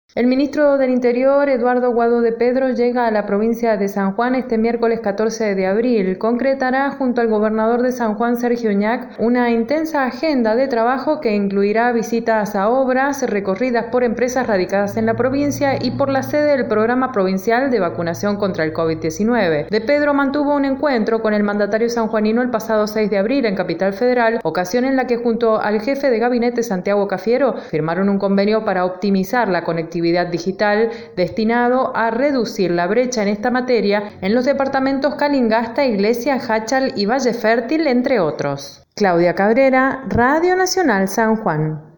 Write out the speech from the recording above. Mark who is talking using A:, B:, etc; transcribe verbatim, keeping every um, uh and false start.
A: El ministro del Interior, Eduardo Guado de Pedro, llega a la provincia de San Juan este miércoles catorce de abril. Concretará junto al gobernador de San Juan, Sergio Uñac, una intensa agenda de trabajo que incluirá visitas a obras, recorridas por empresas radicadas en la provincia y por la sede del Programa Provincial de Vacunación contra el COVID diecinueve. De Pedro mantuvo un encuentro con el mandatario sanjuanino el pasado seis de abril en Capital Federal, ocasión en la que junto al jefe de gabinete, Santiago Cafiero, firmaron un convenio para optimizar la conectividad digital destinado a reducir la brecha en esta materia en los departamentos Calingasta, Iglesia, Jáchal y Valle Fértil, entre otros. Claudia Cabrera, Radio Nacional San Juan.